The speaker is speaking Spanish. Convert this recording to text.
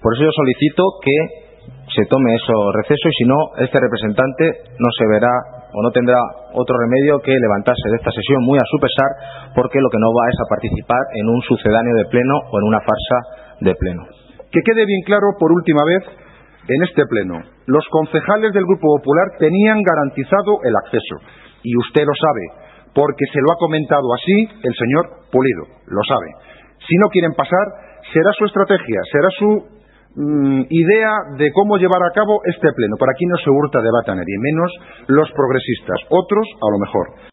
Por eso yo solicito que se tome eso receso, y si no, este representante no se verá o no tendrá otro remedio que levantarse de esta sesión muy a su pesar, porque lo que no va es a participar en un sucedáneo de pleno o en una farsa de pleno. Que quede bien claro por última vez en este pleno: los concejales del Grupo Popular tenían garantizado el acceso, y usted lo sabe, porque se lo ha comentado así el señor Pulido, lo sabe. Si no quieren pasar, será su estrategia, será su idea de cómo llevar a cabo este pleno. Por aquí no se hurta debate a nadie, menos los progresistas, otros a lo mejor.